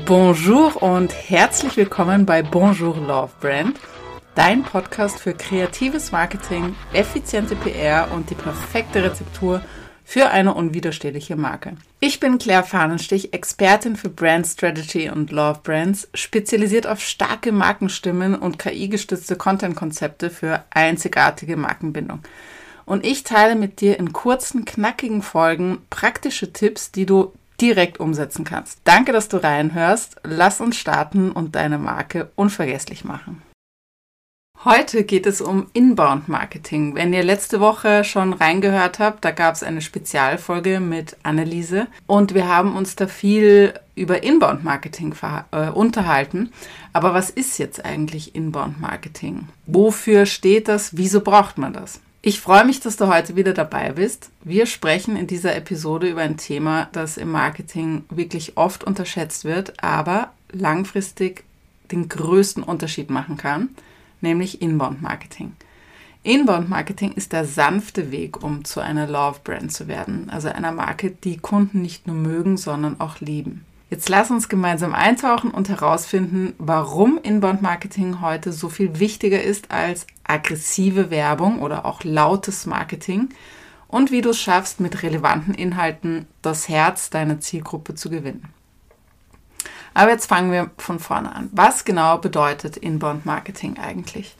Bonjour und herzlich willkommen bei Bonjour Love Brand, dein Podcast für kreatives Marketing, effiziente PR und die perfekte Rezeptur für eine unwiderstehliche Marke. Ich bin Claire Fahnenstich, Expertin für Brand Strategy und Love Brands, spezialisiert auf starke Markenstimmen und KI-gestützte Content-Konzepte für einzigartige Markenbindung. Und ich teile mit dir in kurzen, knackigen Folgen praktische Tipps, die du direkt umsetzen kannst. Danke, dass du reinhörst. Lass uns starten und deine Marke unvergesslich machen. Heute geht es um Inbound-Marketing. Wenn ihr letzte Woche schon reingehört habt, da gab es eine Spezialfolge mit Anneliese und wir haben uns da viel über Inbound-Marketing unterhalten. Aber was ist jetzt eigentlich Inbound-Marketing? Wofür steht das? Wieso braucht man das? Ich freue mich, dass du heute wieder dabei bist. Wir sprechen in dieser Episode über ein Thema, das im Marketing wirklich oft unterschätzt wird, aber langfristig den größten Unterschied machen kann, nämlich Inbound-Marketing. Inbound-Marketing ist der sanfte Weg, um zu einer Love-Brand zu werden, also einer Marke, die Kunden nicht nur mögen, sondern auch lieben. Jetzt lass uns gemeinsam eintauchen und herausfinden, warum Inbound-Marketing heute so viel wichtiger ist als aggressive Werbung oder auch lautes Marketing und wie du es schaffst, mit relevanten Inhalten das Herz deiner Zielgruppe zu gewinnen. Aber jetzt fangen wir von vorne an. Was genau bedeutet Inbound-Marketing eigentlich?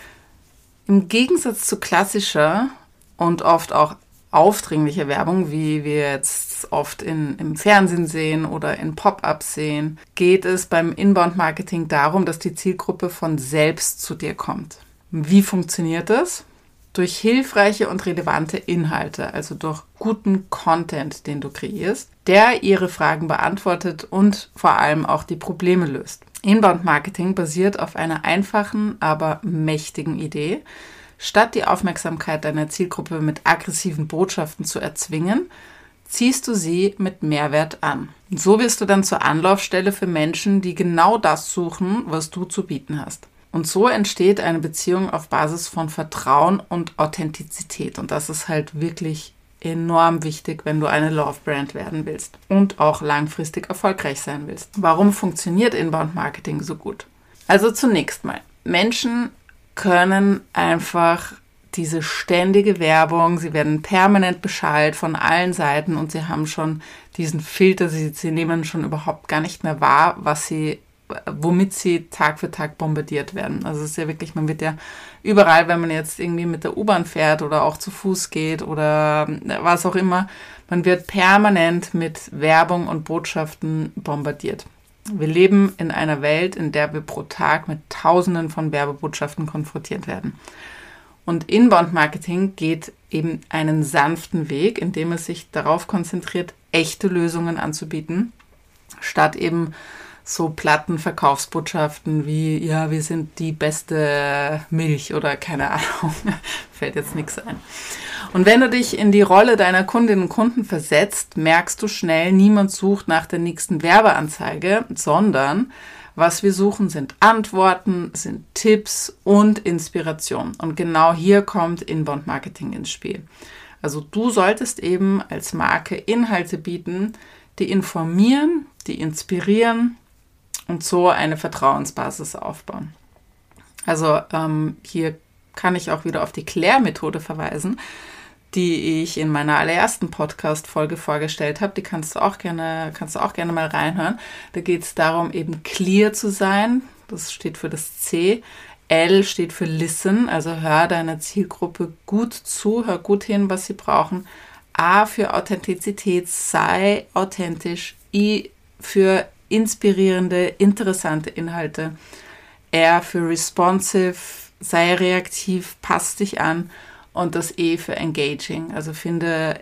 Im Gegensatz zu klassischer und oft auch aufdringliche Werbung, wie wir jetzt oft im Fernsehen sehen oder in Pop-ups sehen, geht es beim Inbound-Marketing darum, dass die Zielgruppe von selbst zu dir kommt. Wie funktioniert das? Durch hilfreiche und relevante Inhalte, also durch guten Content, den du kreierst, der ihre Fragen beantwortet und vor allem auch die Probleme löst. Inbound-Marketing basiert auf einer einfachen, aber mächtigen Idee. Statt die Aufmerksamkeit deiner Zielgruppe mit aggressiven Botschaften zu erzwingen, ziehst du sie mit Mehrwert an. Und so wirst du dann zur Anlaufstelle für Menschen, die genau das suchen, was du zu bieten hast. Und so entsteht eine Beziehung auf Basis von Vertrauen und Authentizität. Und das ist halt wirklich enorm wichtig, wenn du eine Love-Brand werden willst und auch langfristig erfolgreich sein willst. Warum funktioniert Inbound-Marketing so gut? Also zunächst mal, Menschen können einfach diese ständige Werbung, sie werden permanent beschallt von allen Seiten und sie haben schon diesen Filter, sie nehmen schon überhaupt gar nicht mehr wahr, womit sie Tag für Tag bombardiert werden. Also es ist ja wirklich, man wird ja überall, wenn man jetzt irgendwie mit der U-Bahn fährt oder auch zu Fuß geht oder was auch immer, man wird permanent mit Werbung und Botschaften bombardiert. Wir leben in einer Welt, in der wir pro Tag mit Tausenden von Werbebotschaften konfrontiert werden. Und Inbound-Marketing geht eben einen sanften Weg, indem es sich darauf konzentriert, echte Lösungen anzubieten, statt eben so platten Verkaufsbotschaften wie, ja, wir sind die beste Milch oder keine Ahnung, fällt jetzt nichts ein. Und wenn du dich in die Rolle deiner Kundinnen und Kunden versetzt, merkst du schnell, niemand sucht nach der nächsten Werbeanzeige, sondern was wir suchen, sind Antworten, sind Tipps und Inspiration. Und genau hier kommt Inbound-Marketing ins Spiel. Also du solltest eben als Marke Inhalte bieten, die informieren, die inspirieren und so eine Vertrauensbasis aufbauen. Also hier kann ich auch wieder auf die Claire-Methode verweisen, die ich in meiner allerersten Podcast-Folge vorgestellt habe. Die kannst du auch gerne mal reinhören. Da geht es darum, eben clear zu sein. Das steht für das C. L steht für listen, also hör deiner Zielgruppe gut zu, hör gut hin, was sie brauchen. A für Authentizität, sei authentisch. I für inspirierende, interessante Inhalte. R für responsive, sei reaktiv, passt dich an. Und das E für engaging, also finde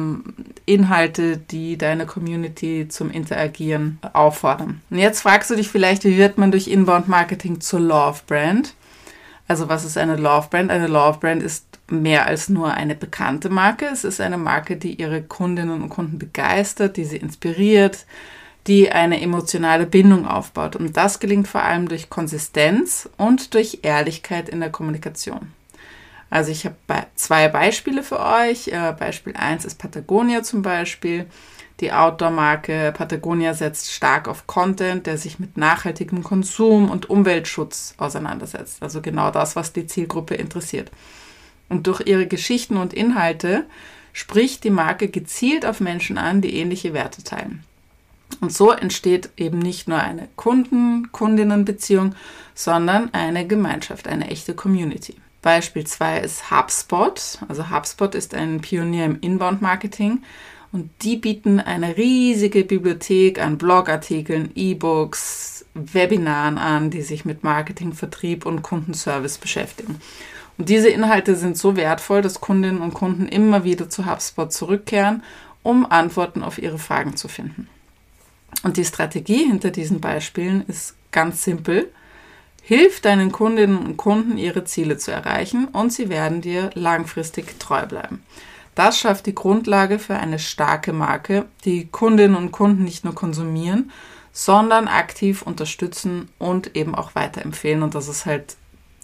Inhalte, die deine Community zum Interagieren auffordern. Und jetzt fragst du dich vielleicht, wie wird man durch Inbound-Marketing zur Love-Brand? Also was ist eine Love-Brand? Eine Love-Brand ist mehr als nur eine bekannte Marke. Es ist eine Marke, die ihre Kundinnen und Kunden begeistert, die sie inspiriert, die eine emotionale Bindung aufbaut. Und das gelingt vor allem durch Konsistenz und durch Ehrlichkeit in der Kommunikation. Also ich habe 2 Beispiele für euch. Beispiel 1 ist Patagonia zum Beispiel. Die Outdoor-Marke Patagonia setzt stark auf Content, der sich mit nachhaltigem Konsum und Umweltschutz auseinandersetzt. Also genau das, was die Zielgruppe interessiert. Und durch ihre Geschichten und Inhalte spricht die Marke gezielt auf Menschen an, die ähnliche Werte teilen. Und so entsteht eben nicht nur eine Kunden-Kundinnen-Beziehung, sondern eine Gemeinschaft, eine echte Community. Beispiel 2 ist HubSpot. Also HubSpot ist ein Pionier im Inbound-Marketing und die bieten eine riesige Bibliothek an Blogartikeln, E-Books, Webinaren an, die sich mit Marketing, Vertrieb und Kundenservice beschäftigen. Und diese Inhalte sind so wertvoll, dass Kundinnen und Kunden immer wieder zu HubSpot zurückkehren, um Antworten auf ihre Fragen zu finden. Und die Strategie hinter diesen Beispielen ist ganz simpel. Hilf deinen Kundinnen und Kunden, ihre Ziele zu erreichen und sie werden dir langfristig treu bleiben. Das schafft die Grundlage für eine starke Marke, die Kundinnen und Kunden nicht nur konsumieren, sondern aktiv unterstützen und eben auch weiterempfehlen. Und das ist halt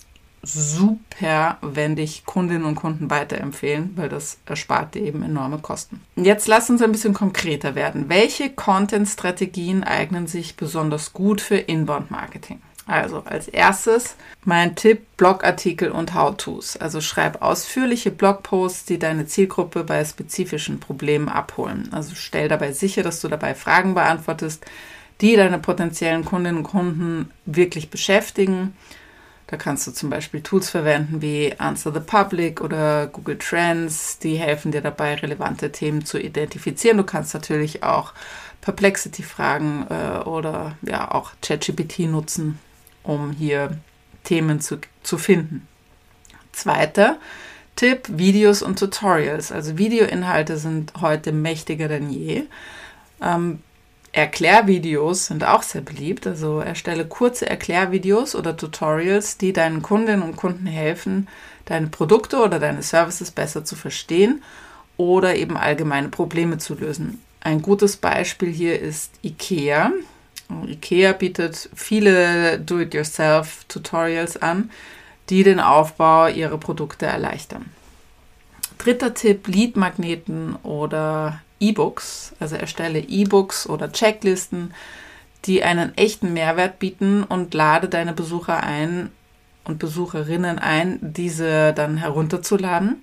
super, wenn dich Kundinnen und Kunden weiterempfehlen, weil das erspart dir eben enorme Kosten. Jetzt lass uns ein bisschen konkreter werden. Welche Content-Strategien eignen sich besonders gut für Inbound-Marketing? Also als erstes mein Tipp, Blogartikel und How-Tos. Also schreib ausführliche Blogposts, die deine Zielgruppe bei spezifischen Problemen abholen. Also stell dabei sicher, dass du dabei Fragen beantwortest, die deine potenziellen Kundinnen und Kunden wirklich beschäftigen. Da kannst du zum Beispiel Tools verwenden wie Answer the Public oder Google Trends. Die helfen dir dabei, relevante Themen zu identifizieren. Du kannst natürlich auch Perplexity fragen oder ja auch ChatGPT nutzen, um hier Themen zu finden. Zweiter Tipp, Videos und Tutorials. Also Videoinhalte sind heute mächtiger denn je. Erklärvideos sind auch sehr beliebt. Also erstelle kurze Erklärvideos oder Tutorials, die deinen Kundinnen und Kunden helfen, deine Produkte oder deine Services besser zu verstehen oder eben allgemeine Probleme zu lösen. Ein gutes Beispiel hier ist IKEA. IKEA bietet viele Do-it-yourself-Tutorials an, die den Aufbau ihrer Produkte erleichtern. Dritter Tipp, Lead-Magneten oder E-Books. Also erstelle E-Books oder Checklisten, die einen echten Mehrwert bieten und lade deine Besucher ein und Besucherinnen ein, diese dann herunterzuladen.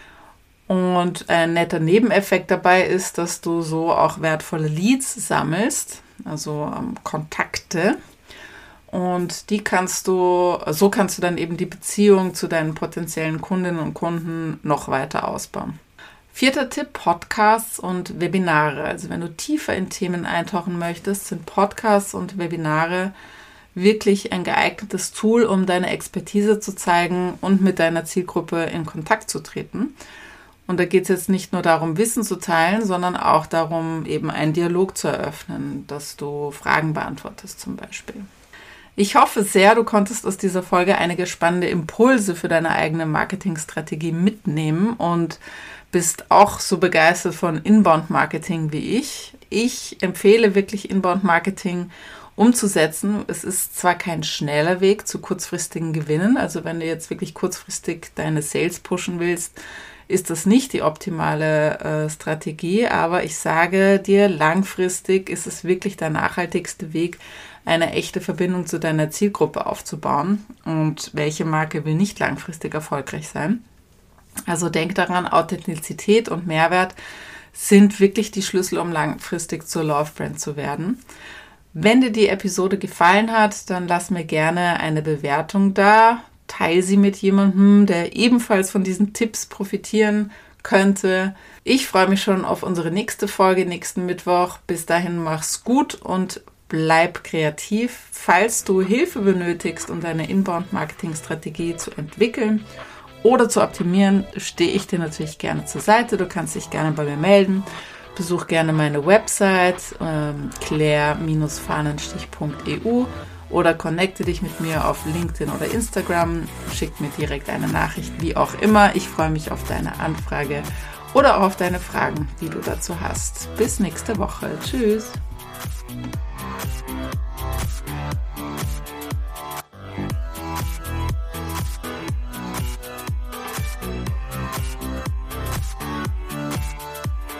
Und ein netter Nebeneffekt dabei ist, dass du so auch wertvolle Leads sammelst, also Kontakte. Und so kannst du dann eben die Beziehung zu deinen potenziellen Kundinnen und Kunden noch weiter ausbauen. Vierter Tipp, Podcasts und Webinare. Also wenn du tiefer in Themen eintauchen möchtest, sind Podcasts und Webinare wirklich ein geeignetes Tool, um deine Expertise zu zeigen und mit deiner Zielgruppe in Kontakt zu treten. Und da geht es jetzt nicht nur darum, Wissen zu teilen, sondern auch darum, eben einen Dialog zu eröffnen, dass du Fragen beantwortest zum Beispiel. Ich hoffe sehr, du konntest aus dieser Folge einige spannende Impulse für deine eigene Marketingstrategie mitnehmen und bist auch so begeistert von Inbound-Marketing wie ich. Ich empfehle wirklich Inbound-Marketing umzusetzen. Es ist zwar kein schneller Weg zu kurzfristigen Gewinnen, also wenn du jetzt wirklich kurzfristig deine Sales pushen willst, ist das nicht die optimale Strategie, aber ich sage dir, langfristig ist es wirklich der nachhaltigste Weg, eine echte Verbindung zu deiner Zielgruppe aufzubauen. Und welche Marke will nicht langfristig erfolgreich sein? Also denk daran, Authentizität und Mehrwert sind wirklich die Schlüssel, um langfristig zur Love Brand zu werden. Wenn dir die Episode gefallen hat, dann lass mir gerne eine Bewertung da. Teile sie mit jemandem, der ebenfalls von diesen Tipps profitieren könnte. Ich freue mich schon auf unsere nächste Folge nächsten Mittwoch. Bis dahin mach's gut und bleib kreativ. Falls du Hilfe benötigst, um deine Inbound-Marketing-Strategie zu entwickeln oder zu optimieren, stehe ich dir natürlich gerne zur Seite. Du kannst dich gerne bei mir melden. Besuch gerne meine Website claire-fahnenstich.eu oder connecte dich mit mir auf LinkedIn oder Instagram. Schick mir direkt eine Nachricht, wie auch immer. Ich freue mich auf deine Anfrage oder auch auf deine Fragen, die du dazu hast. Bis nächste Woche. Tschüss.